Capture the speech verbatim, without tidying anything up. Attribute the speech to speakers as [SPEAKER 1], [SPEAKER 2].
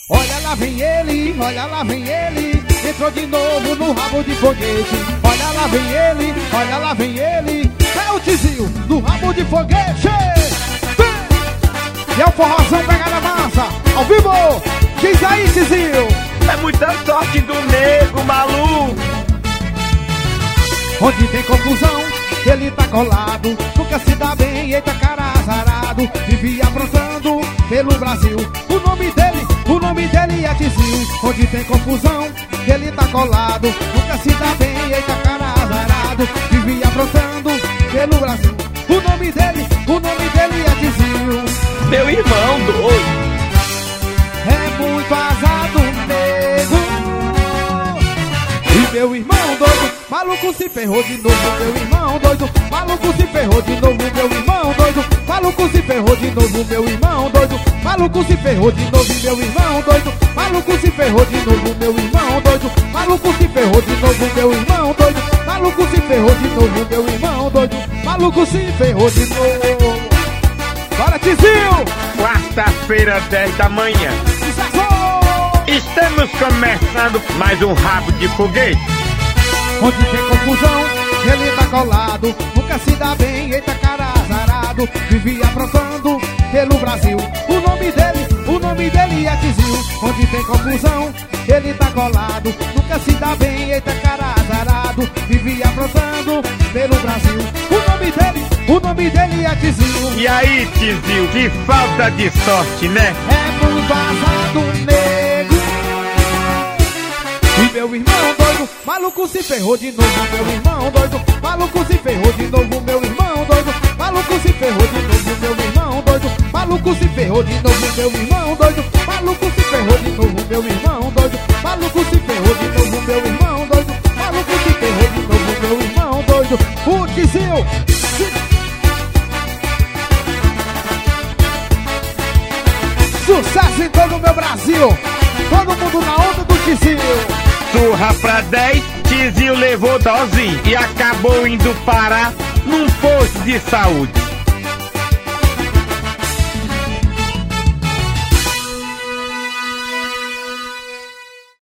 [SPEAKER 1] Olha lá vem ele, olha lá vem ele, entrou de novo no rabo de foguete. Olha lá vem ele, olha lá vem ele, é o Tizinho no rabo de foguete. E é o forrozão pegada massa, ao vivo, diz aí Tizinho.
[SPEAKER 2] É muita sorte do nego maluco.
[SPEAKER 1] Onde tem confusão, ele tá colado, nunca se dá bem, eita cara azarado, vivia aprontando pelo Brasil. O nome dele, o nome dele é Tizinho. Onde tem confusão, ele tá colado, nunca se dá bem, eita cara azarado, vivia aprontando pelo Brasil. O nome dele, o nome dele é Tizinho.
[SPEAKER 2] Meu irmão doido.
[SPEAKER 1] É muito azado nego. E meu irmão doido, maluco se ferrou de novo. Meu irmão doido, maluco se ferrou de novo. Meu irmão doido, maluco se ferrou de novo. Meu irmão doido, maluco se ferrou de novo. Meu irmão doido, maluco se ferrou de novo. Meu irmão doido, maluco se ferrou de novo. Meu irmão doido, maluco se ferrou de novo. Meu irmão doido, maluco se ferrou de novo. Bora Tizinho!
[SPEAKER 2] Quarta-feira, dez da manhã. Estamos começando mais um rabo de foguete.
[SPEAKER 1] Onde tem confusão, ele tá colado, nunca se dá bem, eita cara azarado, vivia aprontando pelo Brasil. O nome dele, o nome dele é Tizinho. Onde tem confusão, ele tá colado, nunca se dá bem, eita cara azarado, vivia aprontando pelo Brasil. O nome dele, o nome dele é Tizinho.
[SPEAKER 2] E aí, Tizinho, que falta de sorte, né?
[SPEAKER 1] É muito azado nego. E meu irmão doido, maluco se ferrou de novo. Meu irmão doido, maluco se ferrou de novo. Meu irmão doido, maluco se ferrou de novo. Meu irmão doido, maluco se ferrou de novo. Meu irmão doido, maluco se ferrou de novo. Meu irmão doido, maluco se ferrou de novo. Meu irmão doido, maluco se ferrou de novo. Meu irmão doido, o Tizinho. Sucesso em todo o meu Brasil, todo mundo na onda do Tizinho.
[SPEAKER 2] Surra pra dez, Tizinho levou dose e acabou indo parar num posto de saúde.